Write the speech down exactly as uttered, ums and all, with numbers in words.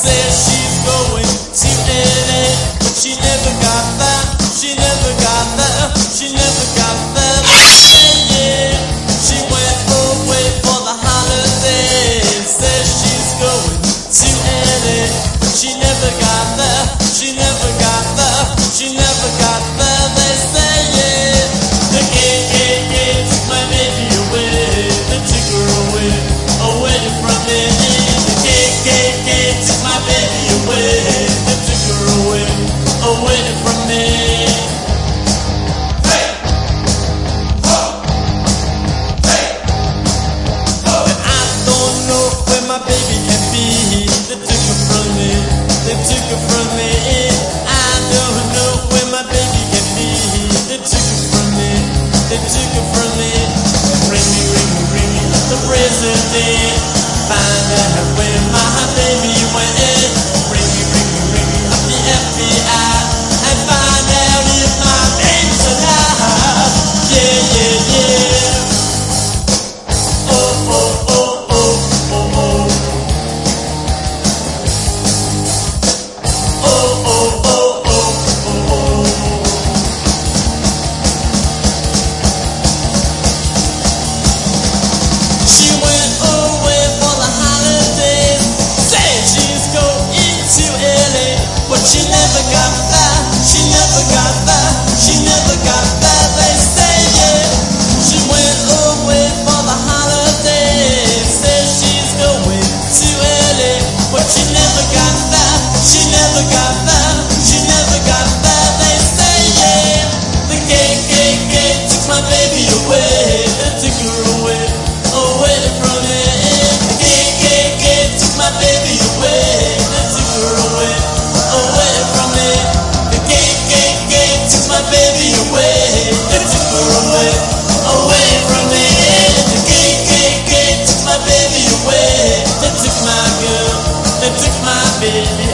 says she's going to L A, but she never got there. She never got there. She never got there. Yeah, yeah. She went away for the holidays. Says she's going to L A, but she never got there. She never got there. She never got there. They say yeah. The K K K took my baby away. They took her away, away from me. The K K K took my baby away. They took her away, away from me. Hey, ho, hey, ho. And I don't know where my baby can be. They took her from me. They took her from me. I don't know where my baby can be. They took her from me. They took her from me. Ring me, ring me, ring me up the president. Find out where my baby went. Ring me, ring me, ring me up the F B I. And find out if my baby's alive. Yeah, yeah, yeah. Oh, oh, oh, oh, oh, oh. Oh, oh, oh, oh, oh, oh. She went away for the holidays. Said she's going to L A, but she never got there. She never got there. She never got there. They say yeah. She went away for the holidays. Said she's going to L A, but she never got there. She never got there. She never got there. They say yeah. The K K K took my baby away. They took her away, away from me. The K K K took my baby away. They took her away, away from me. The K K K took my baby away. They took her away, away from me. The K K K took my baby away. They took my girl. They took my baby.